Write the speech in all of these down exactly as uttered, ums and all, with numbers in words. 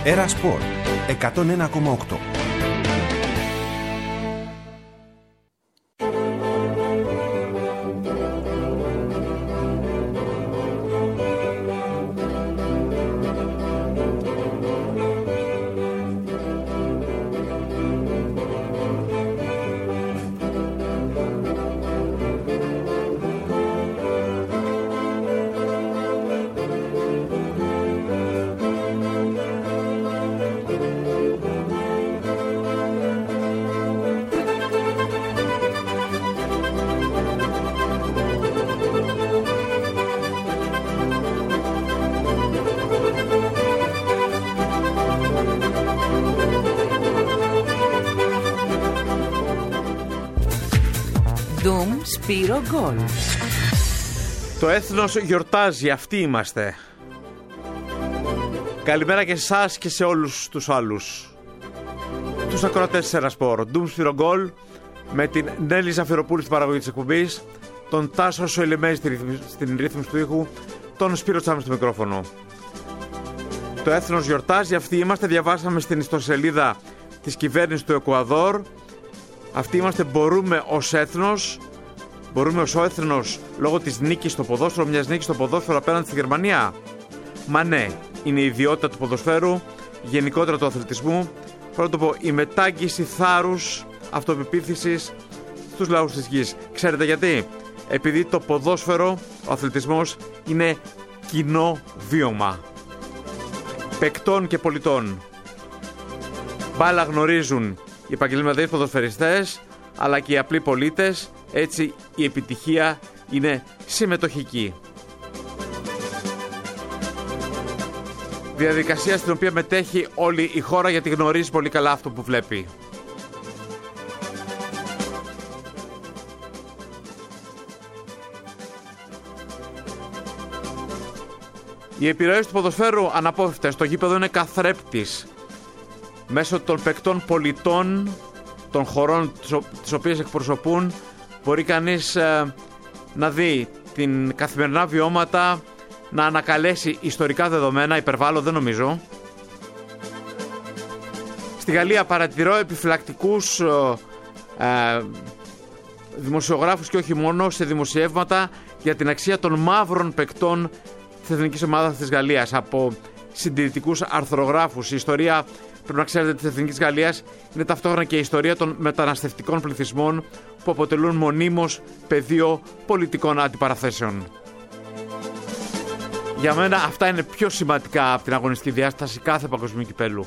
Έρα Σπορ εκατόν ένα κόμμα οκτώ. Ντουμ Σπύρο Γκολ. Το έθνος γιορτάζει, αυτοί είμαστε. Καλημέρα και σε εσάς και σε όλους τους άλλους. Τους ακροατές της Έρα Σπορ. Ντουμ Σπύρο Γκολ με την Νέλη Ζαφυροπούλου στην παραγωγή της εκπομπής, τον Τάσο Σοηλεμέζη στην ρύθμιση του ήχου, τον Σπύρο Τσάμι στο μικρόφωνο. Το έθνος γιορτάζει, αυτοί είμαστε. Διαβάσαμε στην ιστοσελίδα της κυβέρνησης του Εκουαδόρ. Αυτοί είμαστε, μπορούμε ως έθνος. Μπορούμε ως έθνος λόγω της νίκης στο ποδόσφαιρο, μιας νίκης στο ποδόσφαιρο απέναντι στη Γερμανία. Μα ναι, είναι η ιδιότητα του ποδοσφαίρου, γενικότερα του αθλητισμού. Πρώτα το πω, η μετάγγιση θάρρους, αυτοπεποίθησης στους λαούς της γης. Ξέρετε γιατί? Επειδή το ποδόσφαιρο, ο αθλητισμός, είναι κοινό βίωμα παικτών και πολιτών. Μπάλα γνωρίζουν οι επαγγελματίες ποδοσφαιριστές, αλλά και οι απλοί πολίτες. Έτσι η επιτυχία είναι συμμετοχική. Διαδικασία στην οποία μετέχει όλη η χώρα, γιατί γνωρίζει πολύ καλά αυτό που βλέπει. Οι επιρροές του ποδοσφαίρου αναπόφευκτες. Το γήπεδο είναι καθρέπτης. Μέσω των παικτών πολιτών, των χωρών τις οποίες εκπροσωπούν, μπορεί κανείς ε, να δει την καθημερινά βιώματα, να ανακαλέσει ιστορικά δεδομένα. Υπερβάλλω, δεν νομίζω. Στη Γαλλία παρατηρώ επιφυλακτικούς ε, ε, δημοσιογράφους και όχι μόνο σε δημοσιεύματα για την αξία των μαύρων παικτών της εθνικής ομάδας της Γαλλίας από συντηρητικούς αρθρογράφους. Η ιστορία, πρέπει να ξέρετε, της Εθνικής Γαλλίας είναι ταυτόχρονα και η ιστορία των μεταναστευτικών πληθυσμών που αποτελούν μονίμως πεδίο πολιτικών αντιπαραθέσεων. Για μένα αυτά είναι πιο σημαντικά από την αγωνιστική διάσταση κάθε παγκοσμίου κυπέλου.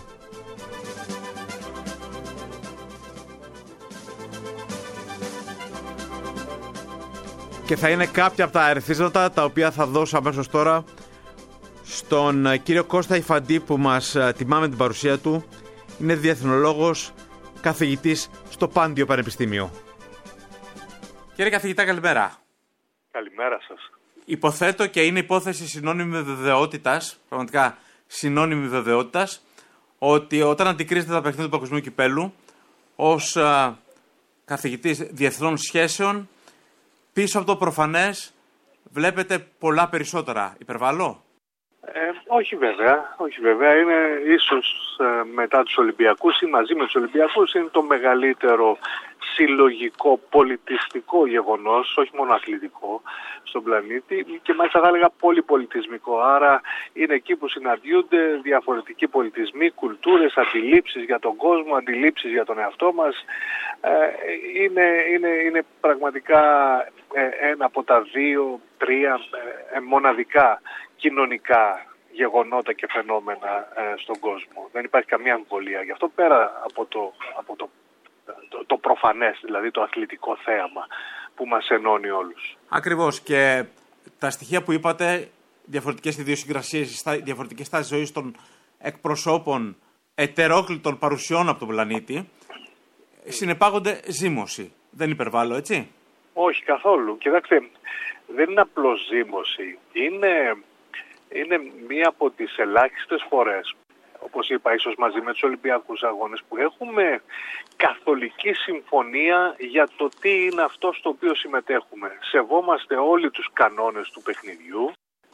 Και θα είναι κάποια από τα αριθμίσματα τα οποία θα δώσω αμέσως τώρα στον κύριο Κώστα Ιφαντή, που μας τιμά με την παρουσία του. Είναι διεθνολόγος, καθηγητής στο Πάντιο Πανεπιστήμιο. Κύριε καθηγητά, καλημέρα. Καλημέρα σας. Υποθέτω, και είναι υπόθεση συνώνυμη βεβαιότητας, πραγματικά συνώνυμη βεβαιότητας, ότι όταν αντικρίζετε τα παιχνίδια του παγκοσμίου κυπέλου ως α, καθηγητής διεθνών σχέσεων, πίσω από το προφανές βλέπετε πολλά περισσότερα. Υπερβάλλω? Ε, όχι βέβαια, όχι βέβαια. Είναι ίσως ε, μετά τους Ολυμπιακούς ή μαζί με τους Ολυμπιακούς είναι το μεγαλύτερο συλλογικό πολιτιστικό γεγονός, όχι μόνο αθλητικό, στον πλανήτη, και μάλιστα θα έλεγα πολυπολιτισμικό. Άρα είναι εκεί που συναντιούνται διαφορετικοί πολιτισμοί, κουλτούρες, αντιλήψεις για τον κόσμο, αντιλήψεις για τον εαυτό μας. Ε, είναι, είναι, είναι πραγματικά ε, ένα από τα δύο, τρία ε, μοναδικά κοινωνικά γεγονότα και φαινόμενα ε, στον κόσμο. Δεν υπάρχει καμία αμφιβολία γι' αυτό, πέρα από το, από το, το, το προφανές, δηλαδή το αθλητικό θέαμα που μας ενώνει όλους. Ακριβώς, και τα στοιχεία που είπατε, διαφορετικές ιδιοσυγκρασίες, διαφορετικές στάσεις ζωής των εκπροσώπων ετερόκλητων παρουσιών από τον πλανήτη, συνεπάγονται ζήμωση. Δεν υπερβάλλω, έτσι? Όχι καθόλου. Κοιτάξτε, δεν είναι απλώς ζήμωση. Είναι... Είναι μία από τις ελάχιστες φορές, όπως είπα, ίσως μαζί με τους Ολυμπιακούς Αγώνες, που έχουμε καθολική συμφωνία για το τι είναι αυτό στο οποίο συμμετέχουμε. Σεβόμαστε όλοι τους κανόνες του παιχνιδιού,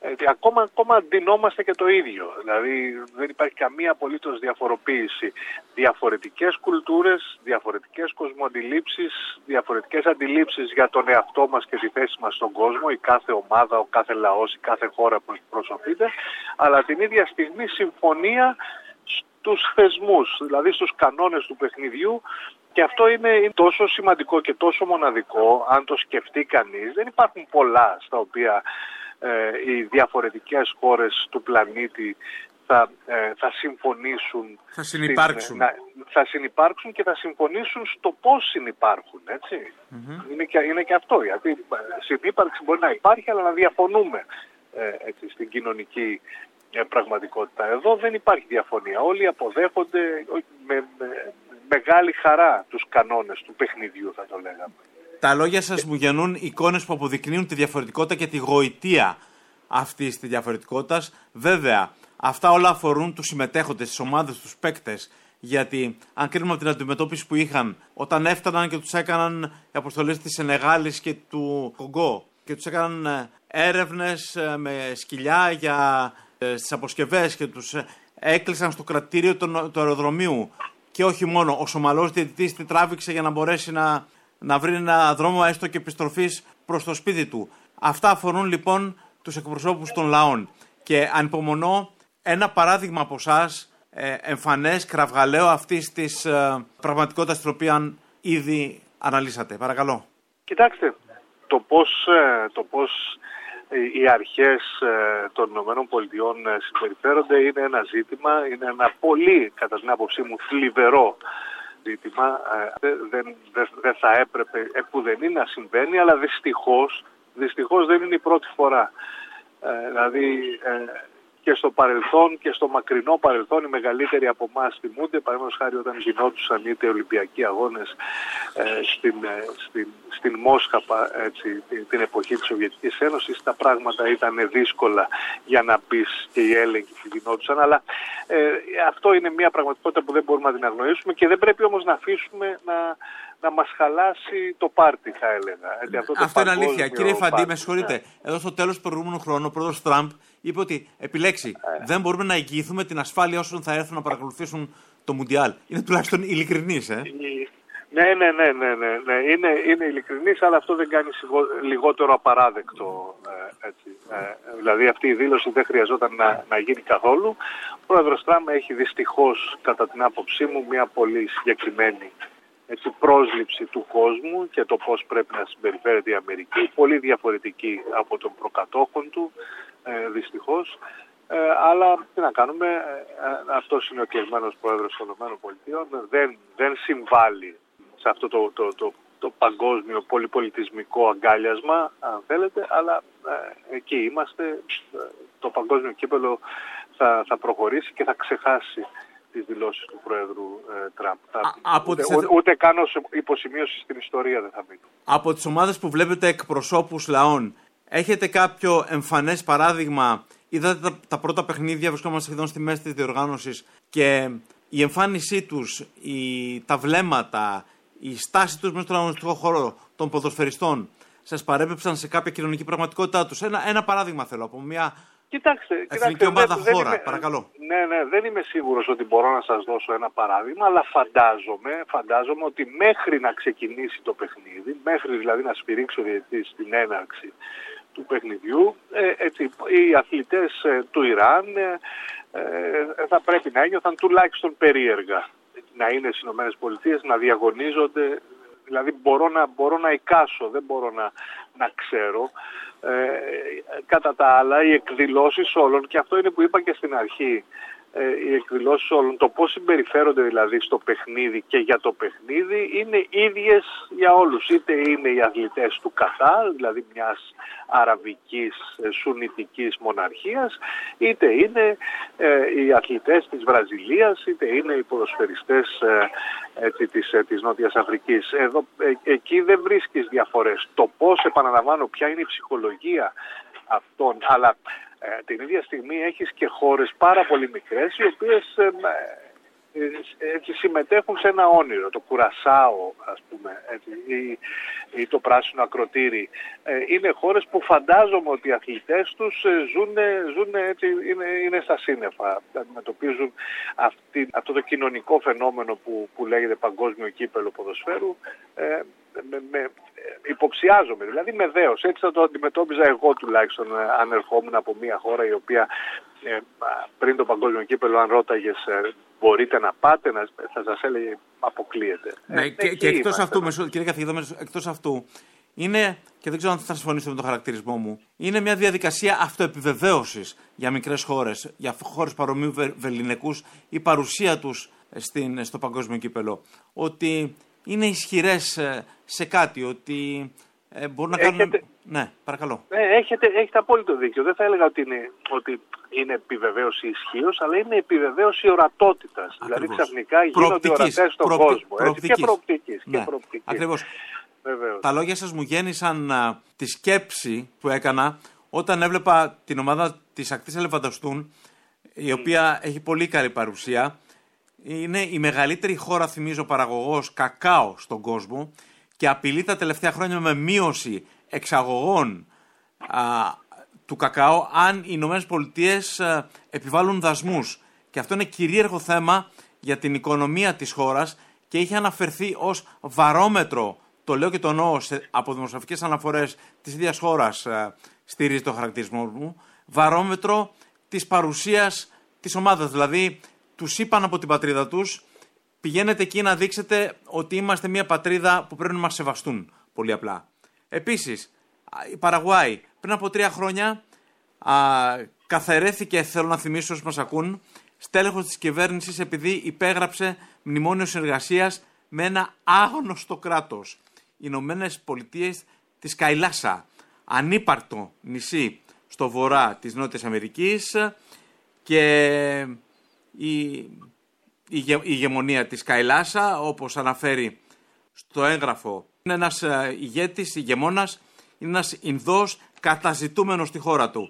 Ε, ακόμα, ακόμα αντινόμαστε και το ίδιο. Δηλαδή δεν υπάρχει καμία απολύτως διαφοροποίηση. Διαφορετικές κουλτούρες, διαφορετικές κοσμοαντιλήψεις, διαφορετικές αντιλήψεις για τον εαυτό μας και τη θέση μας στον κόσμο, η κάθε ομάδα, ο κάθε λαός, η κάθε χώρα που εκπροσωπείται, αλλά την ίδια στιγμή συμφωνία στους θεσμούς, δηλαδή στους κανόνες του παιχνιδιού. Και αυτό είναι τόσο σημαντικό και τόσο μοναδικό, αν το σκεφτεί κανείς. Δεν υπάρχουν πολλά στα οποία ε, οι διαφορετικές χώρες του πλανήτη θα, ε, θα συμφωνήσουν. Θα συνυπάρξουν. Στην, να, θα συνυπάρξουν και θα συμφωνήσουν στο πώς συνυπάρχουν, έτσι. Mm-hmm. Είναι, και, είναι και αυτό, γιατί συνύπαρξη μπορεί να υπάρχει, αλλά να διαφωνούμε ε, έτσι, στην κοινωνική ε, πραγματικότητα. Εδώ δεν υπάρχει διαφωνία. Όλοι αποδέχονται με, με μεγάλη χαρά τους κανόνες του παιχνιδιού, θα το λέγαμε. Τα λόγια σας μου γεννούν εικόνες που αποδεικνύουν τη διαφορετικότητα και τη γοητεία αυτής της διαφορετικότητας. Βέβαια, αυτά όλα αφορούν τους συμμετέχοντες, τις ομάδες, τους παίκτες. Γιατί, αν κρίνουμε από την αντιμετώπιση που είχαν, όταν έφταναν και τους έκαναν οι αποστολές της Σενεγάλης και του Κογκό και τους έκαναν έρευνες με σκυλιά για στις αποσκευές και τους έκλεισαν στο κρατήριο του αεροδρομίου. Και όχι μόνο, ο Σομαλός διαιτητής τη τράβηξε για να μπορέσει να, να βρει ένα δρόμο έστω και επιστροφής προς το σπίτι του. Αυτά αφορούν λοιπόν τους εκπροσώπους των λαών. Και ανυπομονώ ένα παράδειγμα από εσάς, ε, εμφανές, κραυγαλαίο αυτής της ε, πραγματικότητας την οποία ήδη αναλύσατε. Παρακαλώ. Κοιτάξτε, το πώς, ε, το πώς οι αρχές των ΗΠΑ συμπεριφέρονται είναι ένα ζήτημα, είναι ένα πολύ, κατά την άποψή μου, θλιβερό ζήτημα. Δεν, δεν, δεν θα έπρεπε επουδενή να συμβαίνει, αλλά δυστυχώς, δυστυχώς δεν είναι η πρώτη φορά. Ε, δηλαδή και στο παρελθόν και στο μακρινό παρελθόν οι μεγαλύτεροι από εμάς θυμούνται, παραδείγματος χάρη όταν γινόντουσαν είτε Ολυμπιακοί αγώνες ε, στην, ε, στην, στην Μόσχαπα, έτσι, την, την εποχή της Σοβιετικής Ένωσης, τα πράγματα ήταν δύσκολα για να πεις και οι έλεγχοι που γινόντουσαν, αλλά ε, αυτό είναι μια πραγματικότητα που δεν μπορούμε να την αγνοήσουμε και δεν πρέπει όμως να αφήσουμε να, να μας χαλάσει το πάρτι, θα έλεγα. Έτσι, αυτό το αυτό είναι αλήθεια. Κύριε Φαντή, πάρτι, με συγχωρείτε, ναι. Εδώ στο τέλος του προηγούμενου χρόνου ο πρόεδρος Τραμπ είπε ότι επιλέξει, ε. δεν μπορούμε να εγγυηθούμε την ασφάλεια όσων θα έρθουν να παρακολουθήσουν το Μουντιάλ. Είναι τουλάχιστον ειλικρινής, ε. Ναι, ναι, ναι, ναι, ναι, ναι. Είναι, είναι ειλικρινής, αλλά αυτό δεν κάνει λιγότερο απαράδεκτο. Ε, έτσι. Ε, δηλαδή αυτή η δήλωση δεν χρειαζόταν να, να γίνει καθόλου. Ο πρόεδρος Τραμπ έχει δυστυχώς, κατά την άποψή μου, μια πολύ συγκεκριμένη έτσι, πρόσληψη του κόσμου και το πώς πρέπει να συμπεριφέρεται η Αμερική, πολύ διαφορετική από τον προκατόχων του, ε, δυστυχώς. Ε, αλλά τι να κάνουμε, ε, αυτός είναι ο εκλεγμένος πρόεδρος των ΗΠΑ, δεν, δεν συμβάλλει σε αυτό το, το, το, το παγκόσμιο πολυπολιτισμικό αγκάλιασμα, αν θέλετε, αλλά ε, εκεί είμαστε, το παγκόσμιο κύπελλο θα, θα προχωρήσει και θα ξεχάσει τις δηλώσεις του Πρόεδρου ε, Τραμπ. Ούτε, τις... ούτε, ούτε καν ως υποσημείωση στην ιστορία δεν θα μείνει. Από τις ομάδες που βλέπετε εκπροσώπους λαών, έχετε κάποιο εμφανές παράδειγμα? Είδατε τα, τα πρώτα παιχνίδια, βρισκόμαστε σχεδόν στη μέση της διοργάνωσης και η εμφάνισή τους, η, τα βλέμματα, η στάση τους μέσα στον αγωνιστικό χώρο των ποδοσφαιριστών σας παρέπεψαν σε κάποια κοινωνική πραγματικότητά τους? Ένα, ένα παράδειγμα θέλω από μια κοιτάξτε, εθνική κοιτάξτε, ομάδα δεν, χώρα, δεν είμαι, παρακαλώ. Ναι, ναι, δεν είμαι σίγουρος ότι μπορώ να σας δώσω ένα παράδειγμα, αλλά φαντάζομαι, φαντάζομαι ότι μέχρι να ξεκινήσει το παιχνίδι, μέχρι δηλαδή να σφυρίξει ο διαιτητής στην έναρξη του παιχνιδιού, ε, έτσι, οι αθλητές ε, του Ιράν ε, ε, θα πρέπει να ένιωθαν τουλάχιστον περίεργα να είναι στις ΗΠΑ, να διαγωνίζονται. Δηλαδή μπορώ να, μπορώ να εικάσω, δεν μπορώ να, να ξέρω. Ε, κατά τα άλλα, οι εκδηλώσεις όλων, και αυτό είναι που είπα και στην αρχή, ε, οι εκδηλώσεις όλων, το πώς συμπεριφέρονται δηλαδή στο παιχνίδι και για το παιχνίδι, είναι ίδιες για όλους. Είτε είναι οι αθλητές του Κατάρ, δηλαδή μιας αραβικής ε, σουνιτικής μοναρχίας, είτε είναι ε, οι αθλητές της Βραζιλίας, είτε είναι οι ποδοσφαιριστές ε, έτσι, της, ε, της Νότιας Αφρικής. Εδώ, ε, εκεί δεν βρίσκεις διαφορές. Το πώς, επαναλαμβάνω, ποια είναι η ψυχολογία αυτών, αλλά ε, την ίδια στιγμή έχεις και χώρες πάρα πολύ μικρές, οι οποίες ε, έτσι, συμμετέχουν σε ένα όνειρο, το Κουρασάο, ας πούμε, έτσι, ή, ή το Πράσινο Ακροτήρι. Ε, είναι χώρες που φαντάζομαι ότι οι αθλητές τους ζουν, ζουν έτσι, είναι, είναι στα σύννεφα, αντιμετωπίζουν αυτή, αυτό το κοινωνικό φαινόμενο που, που λέγεται παγκόσμιο κύπελλο ποδοσφαίρου, ε, με, με, υποψιάζομαι, δηλαδή με δέος. Έτσι θα το αντιμετώπιζα εγώ τουλάχιστον, αν ερχόμουν από μια χώρα η οποία ε, πριν το παγκόσμιο κύπελλο, αν ρώταγες ε, μπορείτε να πάτε, να, θα σας έλεγε αποκλείεται. Ναι, ε, και, και εκτός αυτού, μεσο, κύριε καθηγητά, εκτός αυτού, είναι, και δεν ξέρω αν θα συμφωνήσετε με τον χαρακτηρισμό μου, είναι μια διαδικασία αυτοεπιβεβαίωσης για μικρές χώρες, για χώρες παρομοίου βεληνικούς, η παρουσία τους στην, στο παγκόσμιο κύπελλο. Ότι είναι ισχυρές σε κάτι, ότι ε, μπορούν να κάνουν... Έχετε... Ναι, παρακαλώ. Ε, έχετε, έχετε απόλυτο δίκιο. Δεν θα έλεγα ότι είναι, ότι είναι επιβεβαίωση ισχύως, αλλά είναι επιβεβαίωση ορατότητας. Δηλαδή ξαφνικά γίνονται ορατές στον προοπτικ, κόσμο. Προοπτικής. Και προοπτικής. Ναι, και προοπτικής. Ακριβώς. Βεβαίως. Τα λόγια σας μου γέννησαν α, τη σκέψη που έκανα όταν έβλεπα την ομάδα της Ακτής Ελεφαντοστούν, η οποία mm. έχει πολύ καλή παρουσία. Είναι η μεγαλύτερη χώρα, θυμίζω, παραγωγός κακάο στον κόσμο και απειλεί τα τελευταία χρόνια με μείωση εξαγωγών α, του κακάο αν οι Ηνωμένες Πολιτείες α, επιβάλλουν δασμούς. Και αυτό είναι κυρίαρχο θέμα για την οικονομία της χώρας και είχε αναφερθεί ως βαρόμετρο, το λέω και το εννοώ από δημοσιογραφικές αναφορές της ίδιας χώρας, α, στηρίζει το χαρακτηρισμό μου, βαρόμετρο της παρουσίας της ομάδας. Δηλαδή, τους είπαν από την πατρίδα τους, πηγαίνετε εκεί να δείξετε ότι είμαστε μια πατρίδα που πρέπει να μας σεβαστούν. Πολύ απλά. Επίσης, η Παραγουάη πριν από τρία χρόνια α, καθαιρέθηκε, θέλω να θυμίσω όσους μας ακούν, στέλεχος της κυβέρνησης επειδή υπέγραψε μνημόνιο συνεργασίας με ένα άγνωστο κράτος. Οι Ηνωμένες Πολιτείες της Καϊλάσα, ανύπαρκτο νησί στο βορρά της Νότιας Αμερικής, και η, η, η ηγεμονία της Καϊλάσα, όπως αναφέρει στο έγγραφο, είναι ένας ηγέτης, ηγεμόνας, είναι ένας Ινδός καταζητούμενος στη χώρα του.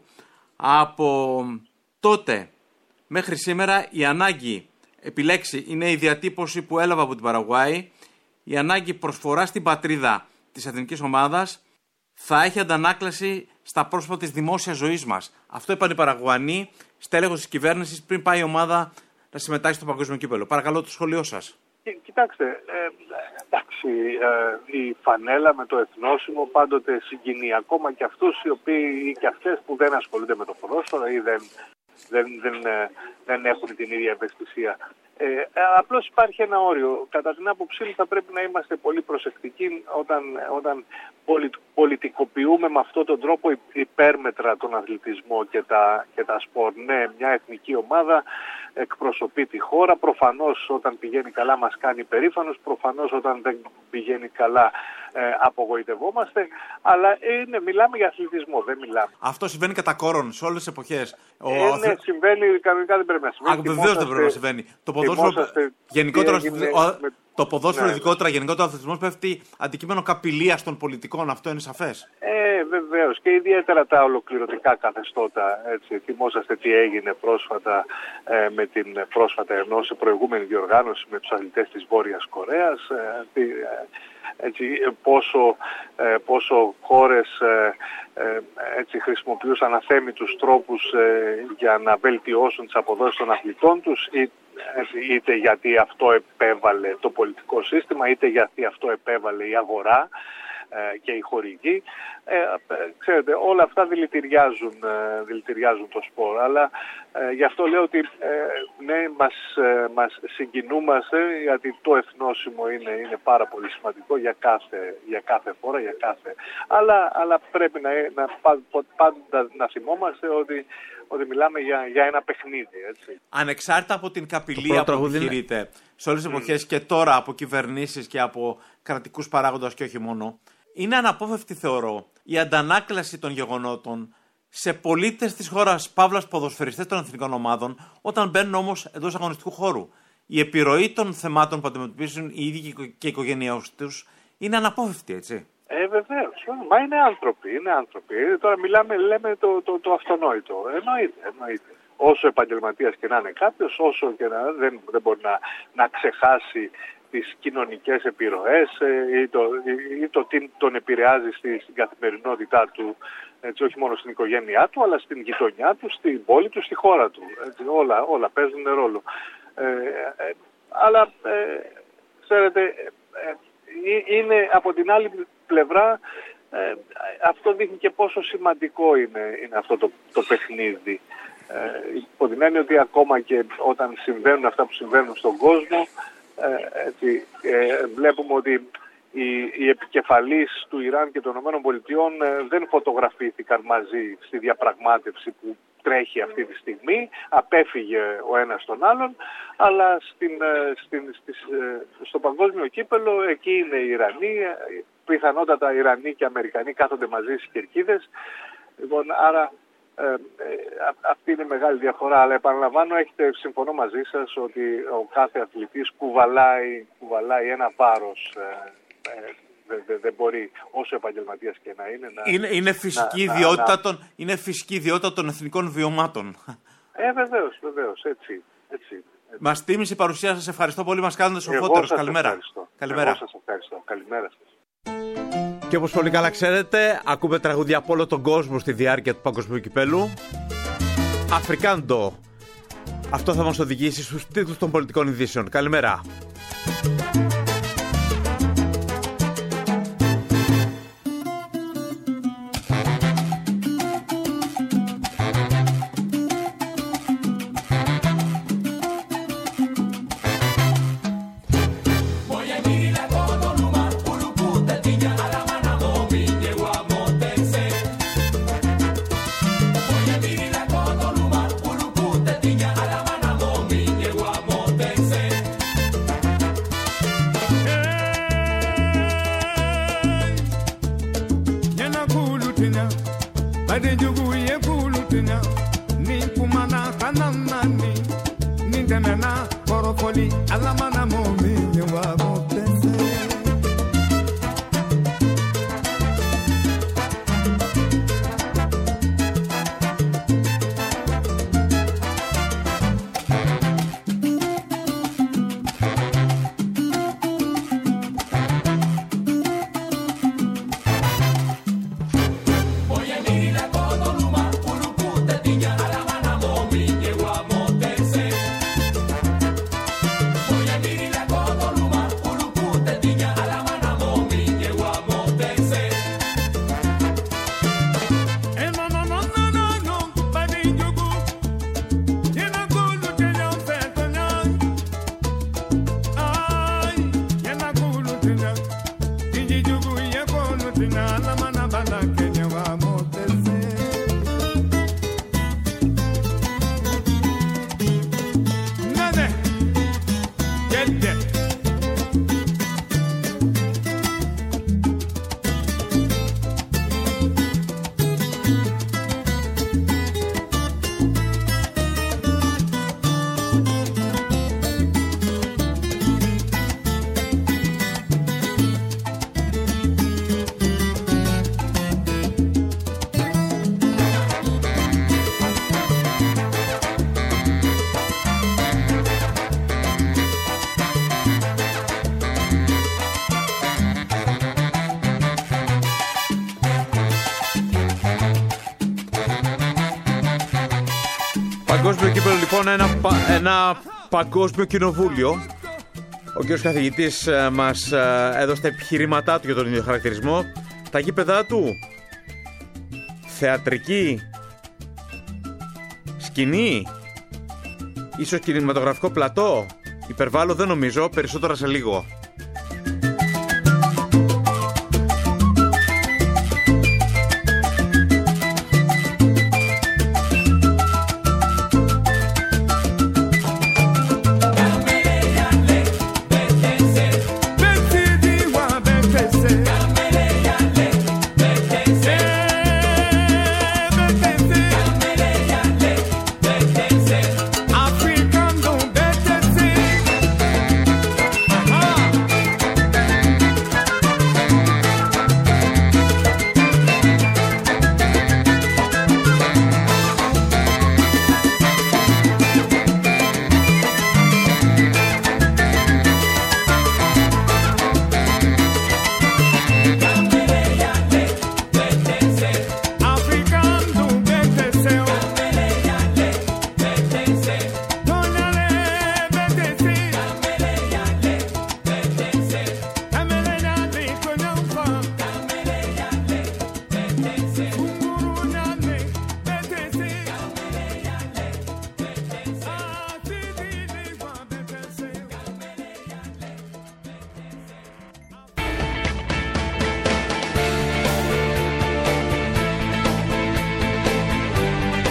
Από τότε μέχρι σήμερα η ανάγκη επιλέξει είναι η διατύπωση που έλαβα από την Παραγουάη, η ανάγκη προσφορά στην πατρίδα της εθνικής ομάδας θα έχει αντανάκλαση στα πρόσωπα της δημόσιας ζωής μας. Αυτό είπαν οι Παραγουανοί, στέλεχος της κυβέρνησης, πριν πάει η ομάδα να συμμετάσχει στο παγκόσμιο κύπελλο. Παρακαλώ το σχόλιο σας. Κοιτάξτε, ε, εντάξει, ε, η φανέλα με το εθνόσημο πάντοτε συγκινεί. Ακόμα και αυτούς οι οποίοι ή και αυτές που δεν ασχολούνται με το ποδόσφαιρο ή δεν, δεν, δεν, δεν, δεν έχουν την ίδια ευαισθησία. Ε, απλώς υπάρχει ένα όριο. Κατά την άποψή μου θα πρέπει να είμαστε πολύ προσεκτικοί όταν, όταν πολι, πολιτικοποιούμε με αυτόν τον τρόπο υπέρμετρα τον αθλητισμό και τα, και τα σπορ. Ναι, μια εθνική ομάδα εκπροσωπεί τη χώρα. Προφανώς όταν πηγαίνει καλά μας κάνει περήφανος. Προφανώς όταν δεν πηγαίνει καλά ε, απογοητευόμαστε. Αλλά είναι, μιλάμε για αθλητισμό, δεν μιλάμε. Αυτό συμβαίνει κατά κόρον σε όλες τις εποχές. Ο... Ε, ναι, συμβαίνει, κανονικά δεν πρέπει να συμβαίνει. Βεβαίως δεν πρέπει να συμβαίνει. Το ποδόσφαιρο, γενικότερα, έγινε, ο, με... το ποδόσφαιρο ναι. ειδικότερα, γενικότερα ο αθλητισμός πέφτει αντικείμενο καπηλείας των πολιτικών. Αυτό είναι σαφές. Ε, βεβαίως. Και ιδιαίτερα τα ολοκληρωτικά καθεστώτα. Έτσι. Θυμόσαστε τι έγινε πρόσφατα ε, με την πρόσφατα ενώ σε προηγούμενη διοργάνωση με τους αθλητές της Βόρειας Κορέας. Ε, τι, ε, έτσι, πόσο, ε, πόσο χώρες ε, ε, έτσι, χρησιμοποιούσαν αθέμητους τρόπους ε, για να βελτιώσουν τις αποδόσεις των αθλητών τους, ή, έτσι, είτε γιατί αυτό επέβαλε το πολιτικό σύστημα, είτε γιατί αυτό επέβαλε η αγορά ε, και οι χορηγοί. Ε, ξέρετε, όλα αυτά δηλητηριάζουν, ε, δηλητηριάζουν το σπορ. Αλλά ε, γι' αυτό λέω ότι ε, ναι, μας, ε, μας συγκινούμαστε, γιατί το εθνόσημο είναι, είναι πάρα πολύ σημαντικό για κάθε, για κάθε χώρα, για κάθε. Αλλά, αλλά πρέπει να, να, πάντα να θυμόμαστε ότι, ότι μιλάμε για, για ένα παιχνίδι. Έτσι. Ανεξάρτητα από την καπηλεία που επιχειρείται σε όλες τις εποχές mm. και τώρα από κυβερνήσεις και από κρατικούς παράγοντες και όχι μόνο, είναι αναπόφευκτη, θεωρώ, η αντανάκλαση των γεγονότων σε πολίτες της χώρας, παύλας ποδοσφαιριστές των εθνικών ομάδων, όταν μπαίνουν όμως εντός αγωνιστικού χώρου. Η επιρροή των θεμάτων που αντιμετωπίζουν οι ίδιοι και οι οικογένειές τους είναι αναπόφευκτη, έτσι. Ε, βεβαίως. Μα είναι άνθρωποι, είναι άνθρωποι. Τώρα μιλάμε, λέμε το, το, το αυτονόητο. Εννοείται, εννοείται. όσο επαγγελματίας και να είναι κάποιος, όσο και να δεν, δεν μπορεί να, να ξεχάσει τις κοινωνικές επιρροές ή το, ή το τι τον επηρεάζει στη, στην καθημερινότητά του, έτσι, όχι μόνο στην οικογένειά του, αλλά στην γειτονιά του, στην πόλη του, στη χώρα του. Έτσι, όλα, όλα παίζουν ρόλο. Ε, ε, αλλά, ε, ξέρετε, ε, ε, είναι από την άλλη πλευρά, ε, αυτό δείχνει και πόσο σημαντικό είναι, είναι αυτό το, το παιχνίδι. Ε, υπό την έννοια ότι ακόμα και όταν συμβαίνουν αυτά που συμβαίνουν στον κόσμο, ε, έτσι, ε, βλέπουμε ότι οι, οι επικεφαλείς του Ιράν και των ΗΠΑ ε, δεν φωτογραφήθηκαν μαζί στη διαπραγμάτευση που τρέχει αυτή τη στιγμή, απέφυγε ο ένας τον άλλον, αλλά στην, στην, στις, στο παγκόσμιο κύπελο εκεί είναι οι Ιρανοί, πιθανότατα οι Ιρανοί και οι Αμερικανοί κάθονται μαζί στις κερκίδες. Λοιπόν, άρα ε, ε, αυτή είναι μεγάλη διαφορά, αλλά επαναλαμβάνω, έχετε, συμφωνώ μαζί σας ότι ο κάθε αθλητής κουβαλάει, κουβαλάει ένα βάρος. Ε, ε, Δεν δε, δε μπορεί, όσο επαγγελματίας και να είναι, να, είναι, είναι, φυσική να, ιδιότητα να, των, είναι φυσική ιδιότητα των εθνικών βιωμάτων. Ε, βεβαίως, βεβαίως, έτσι, έτσι, έτσι. Μας τίμησε η παρουσία σας, ευχαριστώ πολύ, μας κάνετε σοφότερος. Καλημέρα. Ευχαριστώ. Καλημέρα. Εγώ σας ευχαριστώ. Καλημέρα σας. Και όπως πολύ καλά ξέρετε, ακούμε τραγούδια από όλο τον κόσμο στη διάρκεια του Παγκοσμίου Κυπέλου. Αφρικάντο. Αυτό θα μας οδηγήσει στους τίτλους των πολιτικών ειδήσεων. Καλημέρα. Παγκόσμιο κύπελλο, λοιπόν, ένα, ένα παγκόσμιο κοινοβούλιο. Ο κ. καθηγητής μας έδωσε τα επιχειρήματά του για τον ίδιο χαρακτηρισμό. Τα γήπεδά του, θεατρική, σκηνή, ίσως κινηματογραφικό πλατό. Υπερβάλλω, δεν νομίζω, περισσότερα σε λίγο. African don't bet.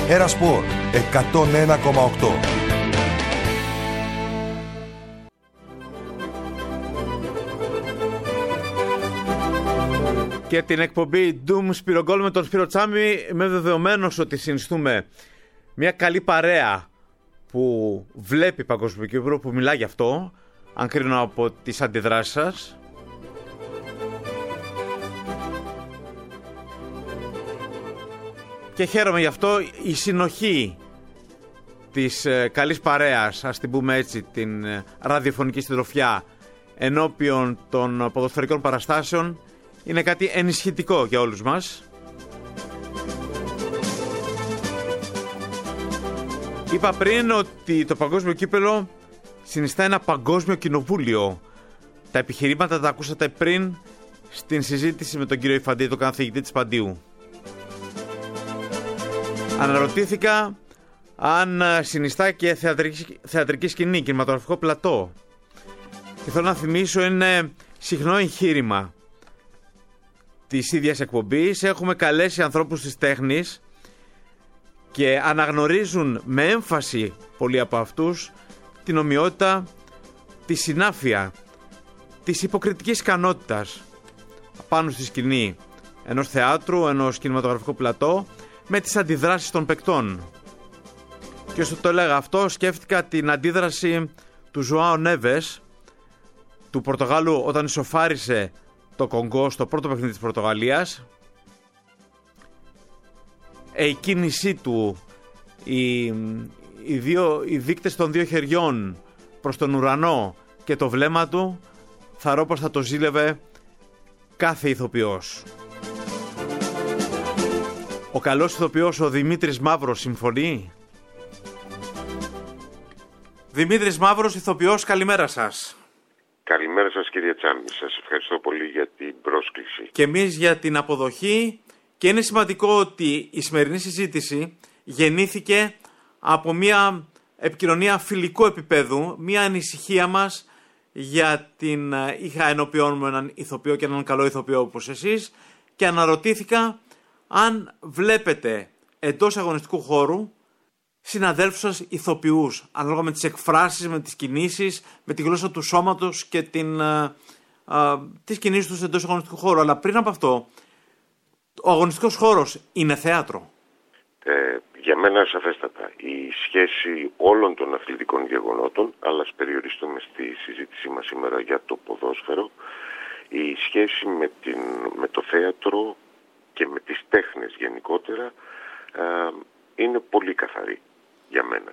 Ένα Σπορ εκατόν ένα κόμμα οκτώ. Και την εκπομπή Doom Σπύρο Γκολ με τον Σπύρο Τσάμι, είμαι βεβαιωμένος ότι συνιστούμε μια καλή παρέα που βλέπει παγκόσμιο κύπελλο, που μιλά γι' αυτό, αν κρίνω από τις αντιδράσεις σας. Και χαίρομαι γι' αυτό. Η συνοχή της ε, καλής παρέας, ας την πούμε έτσι, την ε, ραδιοφωνική συντροφιά ενώπιον των ποδοσφαιρικών παραστάσεων, είναι κάτι ενισχυτικό για όλους μας. Είπα πριν ότι το παγκόσμιο κύπελλο συνιστά ένα παγκόσμιο κοινοβούλιο. Τα επιχειρήματα τα ακούσατε πριν στην συζήτηση με τον κύριο Ιφαντή, τον καθηγητή της Παντίου. Αναρωτήθηκα αν συνιστά και θεατρική, θεατρική σκηνή, κινηματογραφικό πλατό. Και θέλω να θυμίσω, είναι συχνό εγχείρημα της ίδιας εκπομπής. Έχουμε καλέσει ανθρώπους της τέχνης και αναγνωρίζουν με έμφαση πολλοί από αυτούς την ομοιότητα, τη συνάφεια, της υποκριτικής ικανότητας πάνω στη σκηνή ενός θεάτρου, ενός κινηματογραφικού πλατό, με τις αντιδράσεις των παικτών. Και όσο το έλεγα αυτό, σκέφτηκα την αντίδραση του Ζωάο Νέβες, του Πορτογάλου, όταν ισοφάρισε το Κονγκό στο πρώτο παιχνίδι της Πορτογαλίας. Η κίνησή του, οι, οι, δύο, οι δείκτες των δύο χεριών προς τον ουρανό και το βλέμμα του, θαρώ πως θα το ζήλευε κάθε ηθοποιός. Ο καλός ηθοποιός, ο Δημήτρης Μαύρος, συμφωνεί? Δημήτρης Μαύρος, ηθοποιός, καλημέρα σας. Καλημέρα σας κύριε Τσάμι, σας ευχαριστώ πολύ για την πρόσκληση. Και εμείς για την αποδοχή, και είναι σημαντικό ότι η σημερινή συζήτηση γεννήθηκε από μια επικοινωνία φιλικού επίπεδου, μια ανησυχία μας για την... Είχα ενώπιόν μου έναν ηθοποιό και έναν καλό ηθοποιό όπως εσείς και αναρωτήθηκα αν βλέπετε εντός αγωνιστικού χώρου συναδέλφους σας ηθοποιούς, ανάλογα με τις εκφράσεις, με τις κινήσεις, με τη γλώσσα του σώματος και την, α, α, τις κινήσεις τους εντός αγωνιστικού χώρου. Αλλά πριν από αυτό, ο αγωνιστικός χώρος είναι θέατρο? Ε, για μένα σαφέστατα. Η σχέση όλων των αθλητικών γεγονότων, αλλά ας περιοριστούμε στη συζήτησή μας σήμερα για το ποδόσφαιρο, η σχέση με, την, με το θέατρο και με τις τέχνες γενικότερα ε, είναι πολύ καθαρή για μένα.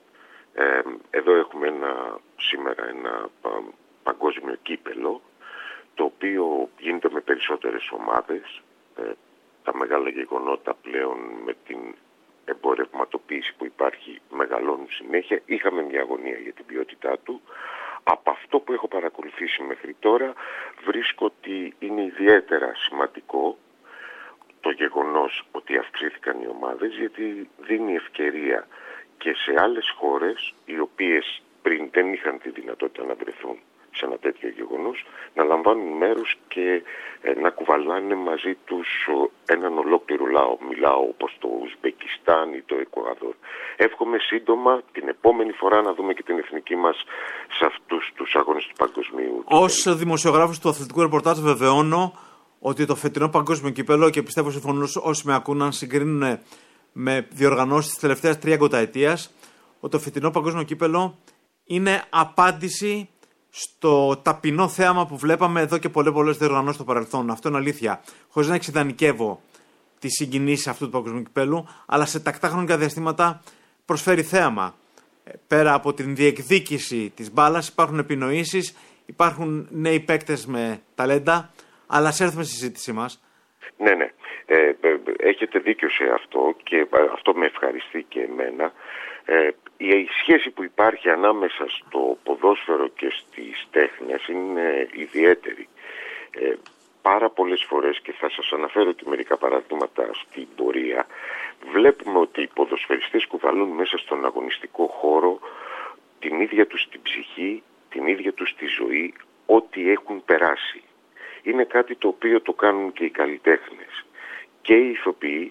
Ε, εδώ έχουμε ένα, σήμερα ένα πα, παγκόσμιο κύπελλο, το οποίο γίνεται με περισσότερες ομάδες. Ε, τα μεγάλα γεγονότα πλέον με την εμπορευματοποίηση που υπάρχει μεγαλώνουν συνέχεια. Είχαμε μια αγωνία για την ποιότητά του. Από αυτό που έχω παρακολουθήσει μέχρι τώρα βρίσκω ότι είναι ιδιαίτερα σημαντικό το γεγονός ότι αυξήθηκαν οι ομάδες, γιατί δίνει ευκαιρία και σε άλλες χώρες, οι οποίες πριν δεν είχαν τη δυνατότητα να βρεθούν σε ένα τέτοιο γεγονός, να λαμβάνουν μέρος και ε, να κουβαλάνε μαζί τους έναν ολόκληρο λαό. Μιλάω όπως το Ουσμπεκιστάν ή το Εκουαδόρ. Εύχομαι σύντομα την επόμενη φορά να δούμε και την εθνική μας σε αυτούς τους αγώνες του παγκοσμίου. Ως δημοσιογράφος του αθλητικού ρεπορτάζ βεβαιώνω ότι το φετινό παγκόσμιο κύπελλο, και πιστεύω συμφωνούν όσοι με ακούν αν συγκρίνουν με διοργανώσεις της τελευταίας τριανταετίας, ότι το φετινό παγκόσμιο κύπελλο είναι απάντηση στο ταπεινό θέαμα που βλέπαμε εδώ και πολλές πολλές διοργανώσεις στο παρελθόν. Αυτό είναι αλήθεια. Χωρίς να εξειδανικεύω τις συγκινήσεις αυτού του παγκοσμίου κυπέλλου, αλλά σε τακτά χρονικά διαστήματα προσφέρει θέαμα. Πέρα από την διεκδίκηση της μπάλας υπάρχουν επινοήσεις, υπάρχουν νέοι παίκτες με ταλέντα, αλλά ας έρθουμε στη συζήτησή μας. Ναι, ναι. Ε, έχετε δίκιο σε αυτό και αυτό με ευχαριστεί και εμένα. Ε, η σχέση που υπάρχει ανάμεσα στο ποδόσφαιρο και στις τέχνες είναι ιδιαίτερη. Ε, πάρα πολλές φορές, και θα σας αναφέρω και μερικά παραδείγματα στην πορεία, βλέπουμε ότι οι ποδοσφαιριστές κουβαλούν μέσα στον αγωνιστικό χώρο την ίδια τους την ψυχή, την ίδια τους τη ζωή, ό,τι έχουν περάσει. Είναι κάτι το οποίο το κάνουν και οι καλλιτέχνες και οι ηθοποιοί,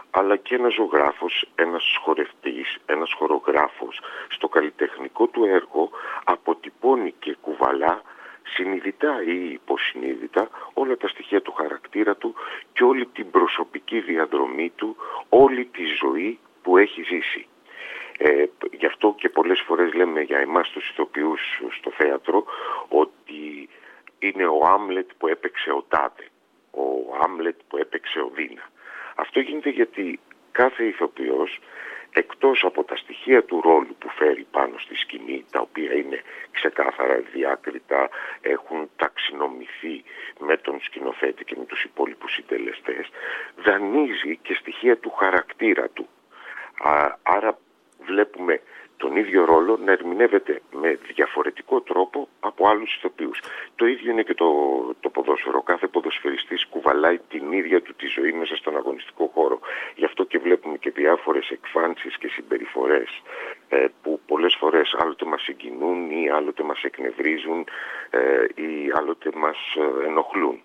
αλλά και ένας ζωγράφος, ένας χορευτής, ένας χορογράφος στο καλλιτεχνικό του έργο αποτυπώνει και κουβαλά συνειδητά ή υποσυνείδητα όλα τα στοιχεία του χαρακτήρα του και όλη την προσωπική διαδρομή του, όλη τη ζωή που έχει ζήσει. Ε, γι' αυτό και πολλές φορές λέμε για εμάς τους ηθοποιούς στο θέατρο ότι είναι ο Άμλετ που έπαιξε ο Τάδε, ο Άμλετ που έπαιξε ο Δίνα. Αυτό γίνεται γιατί κάθε ηθοποιός, εκτός από τα στοιχεία του ρόλου που φέρει πάνω στη σκηνή, τα οποία είναι ξεκάθαρα διάκριτα, έχουν ταξινομηθεί με τον σκηνοθέτη και με τους υπόλοιπους συντελεστές, δανείζει και στοιχεία του χαρακτήρα του. Α, άρα βλέπουμε τον ίδιο ρόλο να ερμηνεύεται με διαφορετικό τρόπο από άλλους ηθοποιούς. Το ίδιο είναι και το, το ποδόσφαιρο. Κάθε ποδοσφαιριστής κουβαλάει την ίδια του τη ζωή μέσα στον αγωνιστικό χώρο. Γι' αυτό και βλέπουμε και διάφορες εκφάνσεις και συμπεριφορές ε, που πολλές φορές άλλοτε μας συγκινούν ή άλλοτε μας εκνευρίζουν ε, ή άλλοτε μας ε, ενοχλούν.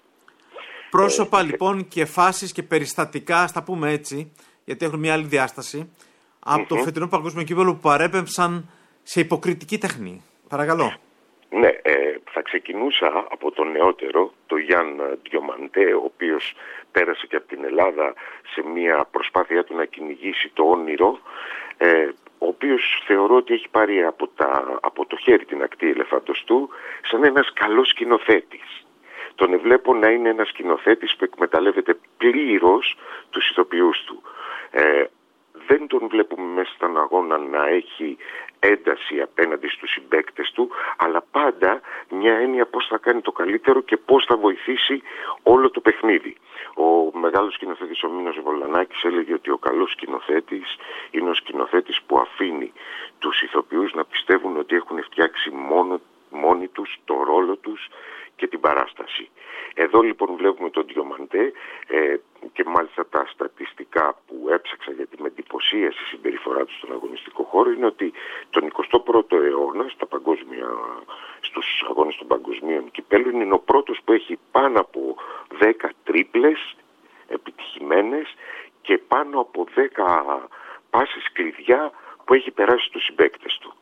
Πρόσωπα ε, λοιπόν και φάσεις και περιστατικά, ας τα πούμε έτσι, γιατί έχουν μια άλλη διάσταση, από mm-hmm. το φετινό παγκόσμιο κύπελλο που παρέπεμψαν σε υποκριτική τέχνη. Παρακαλώ. Ναι, ε, θα ξεκινούσα από τον νεότερο, τον Γιάν Διομαντέ, ο οποίος πέρασε και από την Ελλάδα σε μια προσπάθεια του να κυνηγήσει το όνειρο, ε, ο οποίος θεωρώ ότι έχει πάρει από, τα, από το χέρι την ακτή ελεφαντοστού σαν ένας καλός σκηνοθέτης. Τον βλέπω να είναι ένας σκηνοθέτης που εκμεταλλεύεται πλήρως τους ηθοποιούς του. Ε, δεν τον βλέπουμε μέσα στον αγώνα να έχει ένταση απέναντι στους συμπαίκτες του, αλλά πάντα μια έννοια πώς θα κάνει το καλύτερο και πώς θα βοηθήσει όλο το παιχνίδι. Ο μεγάλος σκηνοθέτης ο Μίνος Βολανάκης έλεγε ότι ο καλός σκηνοθέτης είναι ο σκηνοθέτης που αφήνει τους ηθοποιούς να πιστεύουν ότι έχουν φτιάξει μόνο, μόνοι τους το ρόλο τους και την παράσταση. Εδώ λοιπόν βλέπουμε τον Διομαντέ ε, και μάλιστα τα στατιστικά που έψαξα, γιατί με εντυπωσίασε η συμπεριφορά του στον αγωνιστικό χώρο, είναι ότι τον εικοστό πρώτο αιώνα στα παγκόσμια, στους αγώνες των παγκοσμίων κυπέλλων είναι ο πρώτος που έχει πάνω από δέκα τρίπλες επιτυχημένες και πάνω από δέκα πάσες κλειδιά που έχει περάσει στους συμπαίκτες του.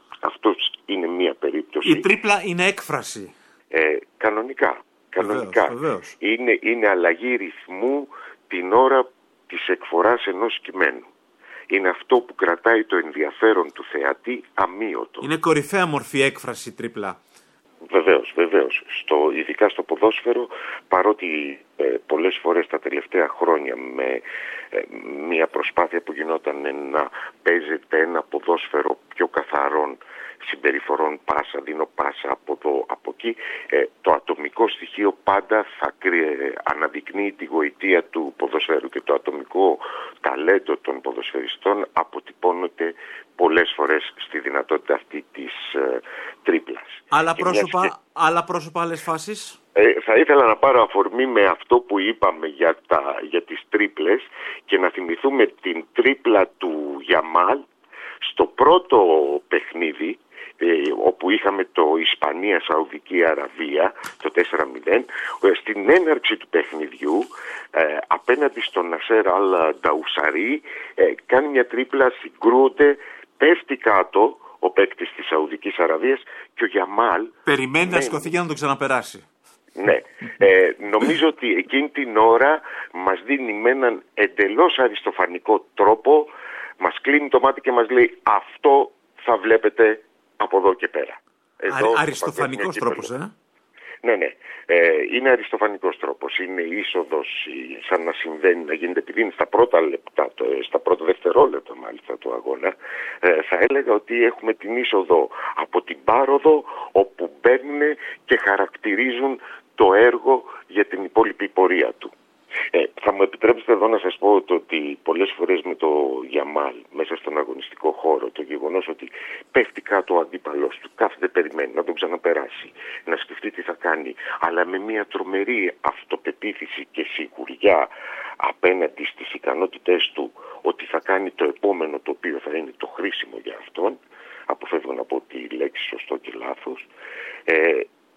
Αυτός είναι μία περίπτωση. Η τρίπλα είναι έκφραση. Ε, κανονικά. Κανονικά. Βεβαίως, βεβαίως. Είναι, είναι αλλαγή ρυθμού την ώρα της εκφοράς ενός κειμένου. Είναι αυτό που κρατάει το ενδιαφέρον του θεατή αμύωτο. Είναι κορυφαία μορφή έκφραση τρίπλα. Βεβαίως, βεβαίως. Στο, ειδικά στο ποδόσφαιρο, παρότι ε, πολλές φορές τα τελευταία χρόνια με ε, μια προσπάθεια που γινόταν να παίζεται ένα ποδόσφαιρο πιο καθαρόν συμπεριφορών, πάσα, δίνω πάσα από εδώ, από εκεί, ε, το ατομικό στοιχείο πάντα θα κρύε, αναδεικνύει τη γοητεία του ποδοσφαίρου και το ατομικό ταλέντο των ποδοσφαιριστών αποτυπώνεται πολλές φορές στη δυνατότητα αυτή της ε, τρίπλας. Άλλα και πρόσωπα, και... άλλα πρόσωπα, άλλες φάσεις. Ε, θα ήθελα να πάρω αφορμή με αυτό που είπαμε για, τα, για τις τρίπλες και να θυμηθούμε την τρίπλα του Γιαμάλ στο πρώτο παιχνίδι, ε, όπου είχαμε το Ισπανία-Σαουδική Αραβία, το τέσσερα μηδέν, στην έναρξη του παιχνιδιού, ε, απέναντι στον Νασέρ Αλ Νταουσαρί, ε, κάνει μια τρίπλα, συγκρούονται, πέφτει κάτω ο παίκτης της Σαουδικής Αραβίας και ο Γιαμάλ... Περιμένει με... να σηκωθεί για να τον ξαναπεράσει. Ναι, ε, νομίζω ότι εκείνη την ώρα μας δίνει με έναν εντελώς αριστοφανικό τρόπο, μας κλείνει το μάτι και μας λέει αυτό θα βλέπετε από εδώ και πέρα. Εδώ, Α, αριστοφανικός τρόπος, ε? Ναι, ναι. Ε, είναι αριστοφανικός τρόπος. Είναι είσοδος, σαν να συμβαίνει, να γίνεται, επειδή είναι στα πρώτα λεπτά, το, στα πρώτα δευτερόλεπτα μάλιστα του αγώνα, ε, θα έλεγα ότι έχουμε την είσοδο από την πάροδο, όπου μπαίνουν και χαρακτηρίζουν το έργο για την υπόλοιπη πορεία του. Ε, θα μου επιτρέψετε εδώ να σας πω το ότι πολλές φορές με το Γιαμάλ μέσα στον αγωνιστικό χώρο, το γεγονός ότι πέφτει κάτω ο αντίπαλος του, κάθεται περιμένει να τον ξαναπεράσει, να σκεφτεί τι θα κάνει, αλλά με μια τρομερή αυτοπεποίθηση και σιγουριά απέναντι στις ικανότητες του ότι θα κάνει το επόμενο το οποίο θα είναι το χρήσιμο για αυτόν, αποφεύγω να πω τη λέξη σωστό και λάθος, ε,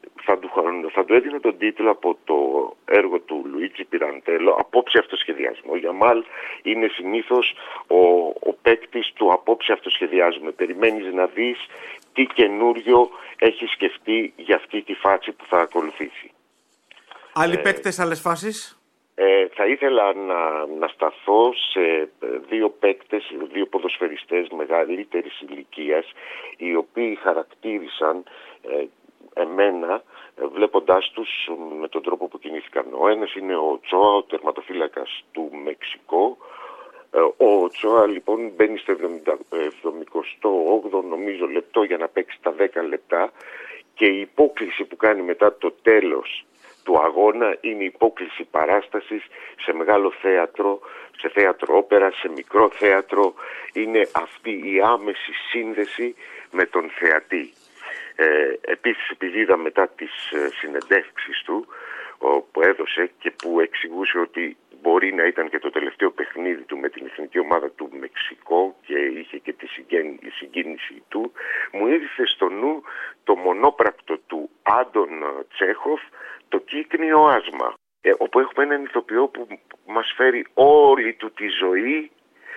θα του, θα του έδινε τον τίτλο από το έργο του Λουίτζι Πιραντέλο, απόψε αυτοσχεδιάσουμε. Ο Γιαμάλ είναι συνήθως ο, ο παίκτης του απόψε αυτοσχεδιάσουμε. Περιμένεις να δεις τι καινούριο έχει σκεφτεί για αυτή τη φάση που θα ακολουθήσει. Άλλοι ε, παίκτες, άλλες φάσεις. Ε, θα ήθελα να, να σταθώ σε δύο παίκτες, δύο ποδοσφαιριστές μεγαλύτερης ηλικίας, οι οποίοι χαρακτήρισαν ε, εμένα βλέποντάς τους με τον τρόπο που κινήθηκαν. Ο ένας είναι ο Οτσόα, ο τερματοφύλακας του Μεξικό. Ο Οτσόα λοιπόν μπαίνει στο εβδομηκοστό όγδοο νομίζω λεπτό για να παίξει τα δέκα λεπτά, και η υπόκληση που κάνει μετά το τέλος του αγώνα είναι η υπόκληση παράστασης σε μεγάλο θέατρο, σε θέατρο όπερα, σε μικρό θέατρο. Είναι αυτή η άμεση σύνδεση με τον θεατή. Ε, επίσης, επειδή είδα μετά τις συνεντεύξεις του που έδωσε και που εξηγούσε ότι μπορεί να ήταν και το τελευταίο παιχνίδι του με την εθνική ομάδα του Μεξικό και είχε και τη συγκίνηση του, μου ήρθε στο νου το μονόπρακτο του Άντων Τσέχοφ, το Κύκνιο Άσμα, ε, όπου έχουμε έναν ηθοποιό που μας φέρει όλη του τη ζωή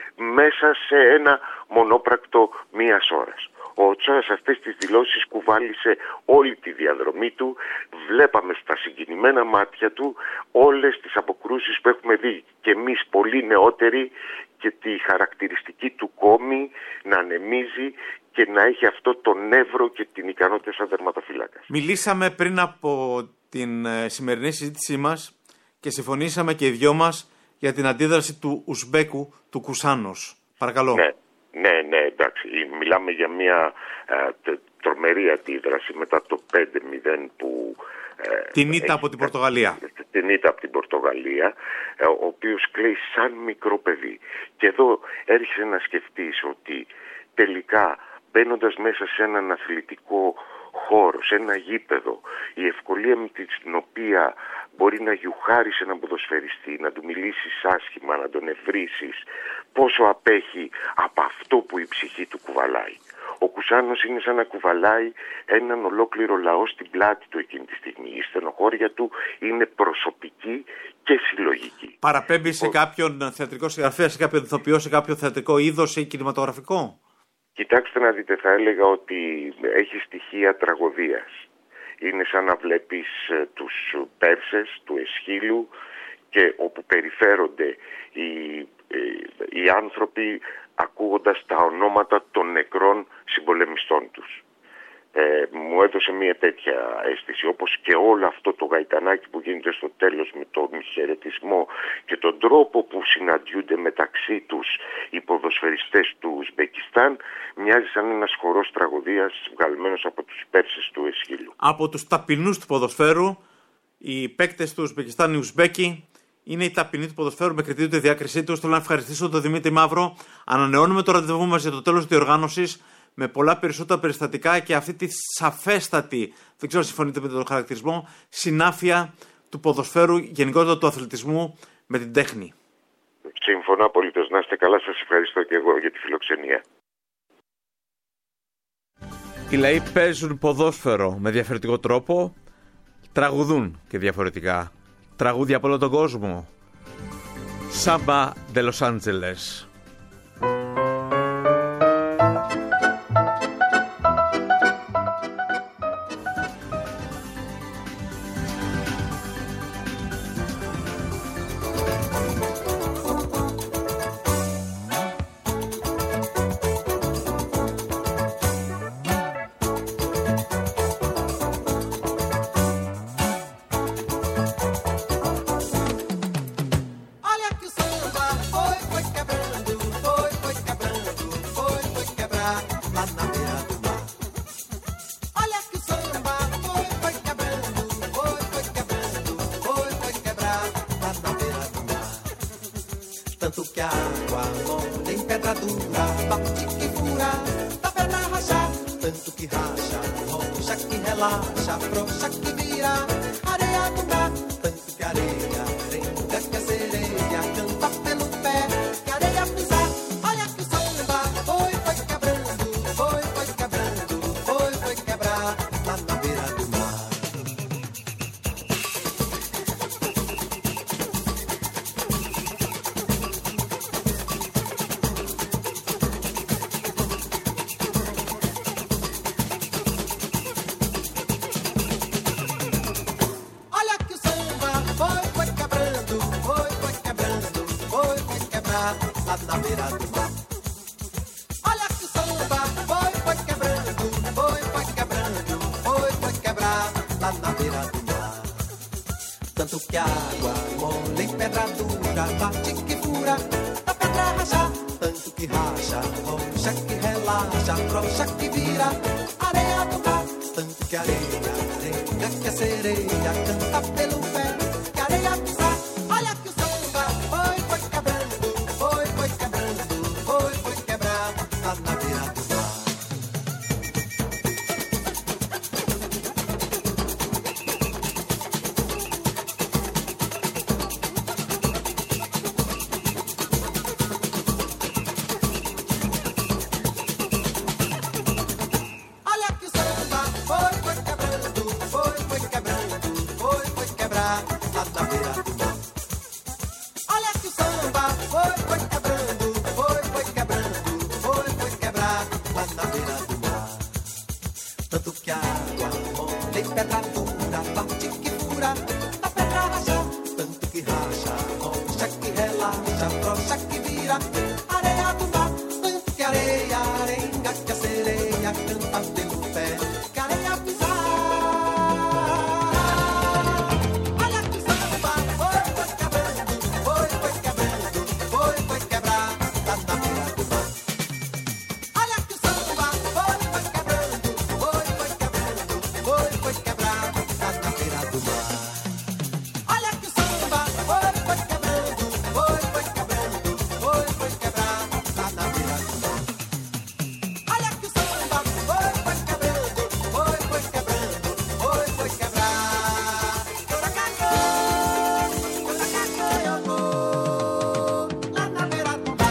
μέσα σε ένα μονόπρακτο μίας ώρας. Ο Οτσόα σε αυτές τις δηλώσεις κουβάλισε όλη τη διαδρομή του. Βλέπαμε στα συγκινημένα μάτια του όλες τις αποκρούσεις που έχουμε δει και εμείς πολύ νεότεροι, και τη χαρακτηριστική του κόμη να ανεμίζει και να έχει αυτό το νεύρο και την ικανότητα σαν τερματοφύλακας. Μιλήσαμε πριν από την σημερινή συζήτησή μας και συμφωνήσαμε και οι δυο μας για την αντίδραση του Ουσμπέκου, του Κουσάνος. Παρακαλώ. Ναι. Ναι, ναι, εντάξει. Μιλάμε για μια ε, τρομερή αντίδραση μετά το πέντε μηδέν που... Ε, την ήττα από την Πορτογαλία. Την ήττα από την Πορτογαλία, ε, ο οποίος κλαίει σαν μικρό παιδί. Και εδώ έρχεσαι να σκεφτείς ότι τελικά μπαίνοντας μέσα σε έναν αθλητικό χώρο, σε ένα γήπεδο, η ευκολία με την οποία μπορεί να γιουχάρεις έναν ποδοσφαιριστή, να του μιλήσεις άσχημα, να τον ευρίσεις, πόσο απέχει από αυτό που η ψυχή του κουβαλάει. Ο Κουσάνος είναι σαν να κουβαλάει έναν ολόκληρο λαό στην πλάτη του εκείνη τη στιγμή. Η στενοχώρια του είναι προσωπική και συλλογική. Παραπέμπει σε Ο... κάποιον θεατρικό συγγραφέα, σε κάποιον ηθοποιό, σε κάποιο θεατρικό είδος ή κινηματογραφικό. Κοιτάξτε να δείτε, θα έλεγα ότι έχει στοιχεία τραγωδίας. Είναι σαν να βλέπεις τους Πέρσες του Εσχύλου, και όπου περιφέρονται οι, οι, οι άνθρωποι ακούγοντας τα ονόματα των νεκρών συμπολεμιστών τους. Ε, μου έδωσε μια τέτοια αίσθηση, όπως και όλο αυτό το γαϊτανάκι που γίνεται στο τέλος με τον χαιρετισμό και τον τρόπο που συναντιούνται μεταξύ τους οι ποδοσφαιριστές του Ουσμπεκιστάν, μοιάζει σαν ένας χορός τραγωδίας βγαλμένος από τους Πέρσες του Εσχύλου. Από τους ταπεινούς του ποδοσφαίρου, οι παίκτες του Ουσμπεκιστάν, οι Ουσμπέκοι, είναι οι ταπεινοί του ποδοσφαίρου με κριτήριο τη διάκρισή του. Θέλω να ευχαριστήσω τον Δημήτρη Μαύρο. Ανανεώνουμε το ραντεβού μας για το τέλος της διοργάνωσης με πολλά περισσότερα περιστατικά και αυτή τη σαφέστατη, δεν ξέρω αν συμφωνείτε με τον χαρακτηρισμό, συνάφεια του ποδοσφαίρου, γενικότερα του αθλητισμού με την τέχνη. Συμφωνώ απολύτως. Να είστε καλά. Σας ευχαριστώ και εγώ για τη φιλοξενία. Οι λαοί παίζουν ποδόσφαιρο με διαφορετικό τρόπο, τραγουδούν και διαφορετικά. Τραγούδια από όλο τον κόσμο. Σάμπα de Los Angeles. Tanto que a água molha em pedra dura, bate que fura, da perna rachar. Tanto que racha, rocha que relaxa, frouxa que vira, areia do mar. Tanto que areia brinca que a sereia canta pelo pé, que areia pisar. Olha que o samba foi, foi quebrando, foi, foi quebrando, foi, foi quebrar lá na beira do mar. beira do mar. Olha que o samba foi, foi quebrando, foi, foi quebrando, foi, foi quebrar lá na beira do mar. Tanto que a água mola em pedra dura, bate que fura, da pedra rachar. Tanto que racha, rocha que relaxa, frouxa que vira areia do mar. Tanto que areia, areia que a sereia canta pelo pé, que areia pisar. Olha que o samba foi, foi quebrando, foi, foi quebrando, foi, foi quebrar lá na beira do mar. Olha que o samba foi, foi quebrando, foi, foi quebrando, foi, foi quebrar lá na beira do mar. Olha que o samba foi, foi quebrando, foi, foi quebrando, foi, foi quebrar lá na beira do mar. Tanto que a água mola em pedra dura, bate que fura, da pedra racha. Tanto que racha, rocha que relaxa, frouxa que vira areia do mar. Tanto que areia, arenga que a sereia canta pelo pé, que areia pisar. Olha que o samba foi, foi quebrando, foi, foi quebrando, foi, foi quebrar lá na beira do mar. Olha que o samba foi, foi quebrando, foi, foi quebrando, foi, foi quebrar lá na beira do mar. Olha que o samba foi, foi quebrando, foi, foi quebrando, foi, foi quebrar lá na beira do mar. Olha que o samba foi, foi quebrando, foi, foi quebrando, foi, foi quebrar. Lá na beira do mar.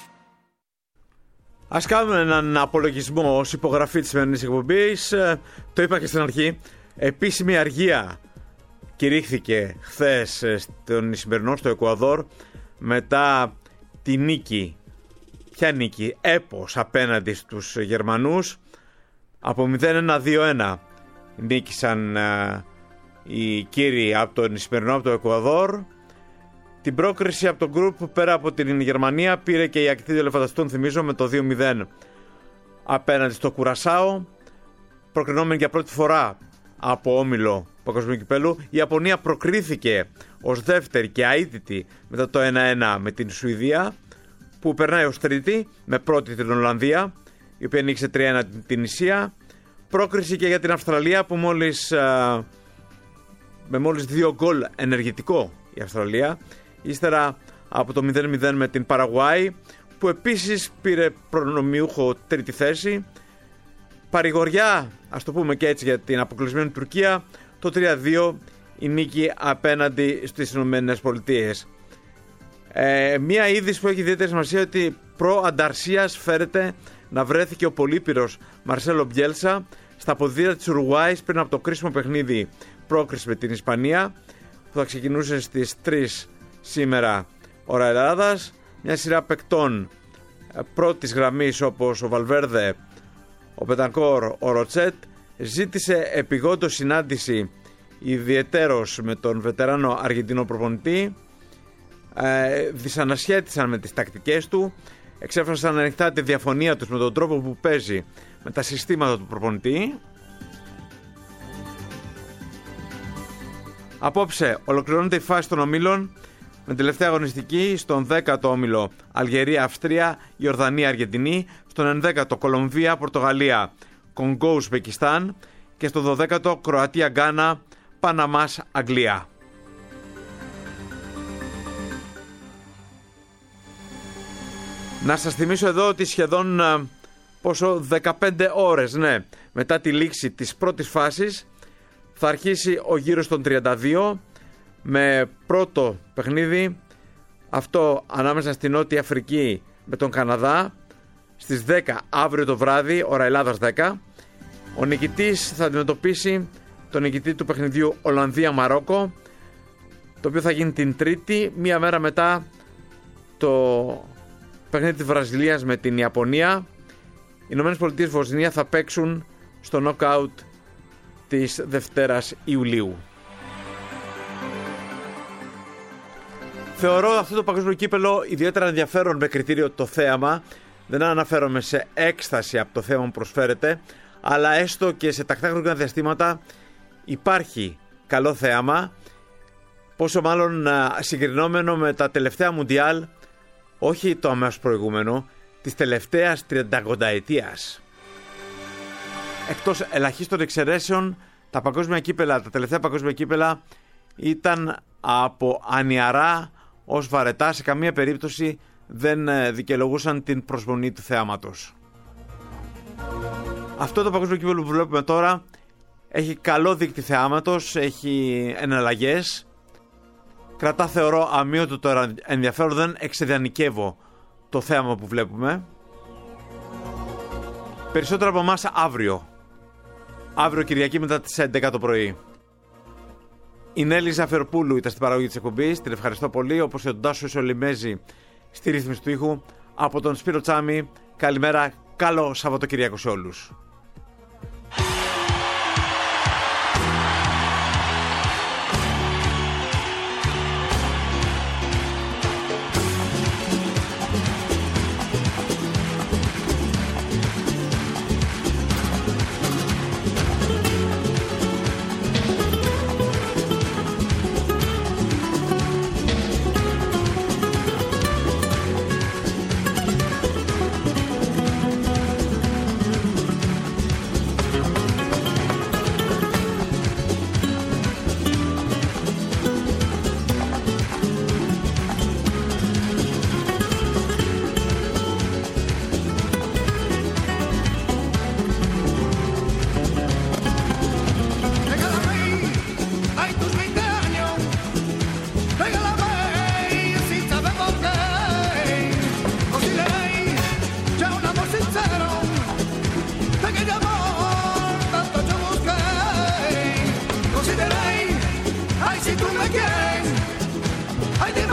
Ας κάνουμε έναν απολογισμό ως υπογραφή της σημερινής εκπομπής. Ε, Το είπα και στην αρχή. Επίσημη αργία κηρύχθηκε χθες ε, στον Ισημερινό, στο Εκουαδόρ, μετά τη νίκη. Ποια νίκη? Έπος απέναντι στους Γερμανούς. Από μηδέν ένα δύο ένα νίκησαν ε, οι κύριοι από τον Ισημερινό, από το Εκουαδόρ. Την πρόκριση από τον γκρουπ πέρα από την Γερμανία πήρε και η ακτίδιο ελεφαντοστών, θυμίζω, με το δύο μηδέν απέναντι στο Κουρασάο. Προκρινόμενη για πρώτη φορά από όμιλο παγκοσμίου κυπέλου. Η Ιαπωνία προκρίθηκε ως δεύτερη και αίτητη μετά το ένα ένα με την Σουηδία, που περνάει ως τρίτη με πρώτη την Ολλανδία, η οποία νίκησε τρία ένα την Ισία. Πρόκριση και για την Αυστραλία, που μόλις, α, με μόλις δύο γκολ ενεργητικό η Αυστραλία, ύστερα από το μηδέν μηδέν με την Παραγουάη, που επίσης πήρε προνομιούχο τρίτη θέση. Παρηγοριά, ας το πούμε και έτσι, για την αποκλεισμένη Τουρκία, το τρία δύο η νίκη απέναντι στις Ηνωμένες Πολιτείες. Ε, μία είδηση που έχει ιδιαίτερη σημασία, ότι προ Ανταρσίας φέρεται να βρέθηκε ο πολύπυρος Μαρσέλο Μπιέλσα στα ποδήλατα της Ουρουάης πριν από το κρίσιμο παιχνίδι πρόκριση με την Ισπανία, που θα ξεκινούσε στις τρεις σήμερα ώρα Ελλάδας. Μια σειρά παικτών πρώτης γραμμής, όπως ο Βαλβέρδε, ο Πετανκόρ, ο Ροτσέτ, ζήτησε επιγόντως συνάντηση ιδιαιτέρως με τον βετεράνο Αργεντινό προπονητή. Ε, δυσανασχέτησαν με τις τακτικές του, εξέφρασαν ανοιχτά τη διαφωνία τους με τον τρόπο που παίζει, με τα συστήματα του προπονητή. Απόψε ολοκληρώνεται η φάση των ομίλων με τελευταία αγωνιστική στον δέκατο όμιλο Αλγερία, Αυστρία, Ιορδανία, Αργεντινή, στον ενδέκατο Κολομβία, Πορτογαλία, Κονγκό, Ουσμπεκιστάν και στο δωδέκατο Κροατία, Γκάνα, Παναμάς, Αγγλία. Να σας θυμίσω εδώ ότι σχεδόν πόσο δεκαπέντε ώρες ναι, μετά τη λήξη της πρώτης φάσης θα αρχίσει ο γύρος των τριάντα δύο, με πρώτο παιχνίδι αυτό ανάμεσα στη Νότια Αφρική με τον Καναδά στις δέκα αύριο το βράδυ, ώρα Ελλάδας δέκα. Ο νικητής θα αντιμετωπίσει τον νικητή του παιχνιδιού Ολλανδία-Μαρόκο, το οποίο θα γίνει την Τρίτη, μία μέρα μετά το παιχνίδι της Βραζιλίας με την Ιαπωνία. Οι Ηνωμένες Πολιτείες Βοσνία θα παίξουν στο νοκάουτ της Δευτέρας Ιουλίου. Θεωρώ αυτό το παγκόσμιο κύπελο ιδιαίτερα ενδιαφέρον με κριτήριο το θέαμα. Δεν αναφέρομαι σε έκσταση από το θέαμα που προσφέρεται, αλλά έστω και σε τακτά χρονικά διαστήματα υπάρχει καλό θέαμα, πόσο μάλλον συγκρινόμενο με τα τελευταία Μουντιάλ, όχι το αμέσως προηγούμενο, της τελευταίας τριανταετίας. Εκτός ελαχίστων εξαιρέσεων, τα παγκόσμια κύπελα, τα τελευταία παγκόσμια κύπελα ήταν από ανιαρά ως βαρετά, σε καμία περίπτωση δεν δικαιολογούσαν την προσμονή του θεάματος. Αυτό το παγκόσμιο κύπελο που βλέπουμε τώρα έχει καλό δείκτη θεάματος, έχει εναλλαγές, κρατά θεωρώ αμύωτο το ενδιαφέρον, δεν εξεδιανικεύω το θέαμα που βλέπουμε. Περισσότερο από εμάς αύριο. Αύριο Κυριακή μετά τις έντεκα το πρωί. Η Νέλη Ζαφεροπούλου ήταν στην παραγωγή της εκπομπής. Την ευχαριστώ πολύ. Όπως και τον Τάσο Ισολιμέζη στη ρύθμιση του ήχου. Από τον Σπύρο Τσάμι, καλημέρα. Καλό Σαββατοκυριακό σε όλους. Ay, si tú me quieres, ay, dime.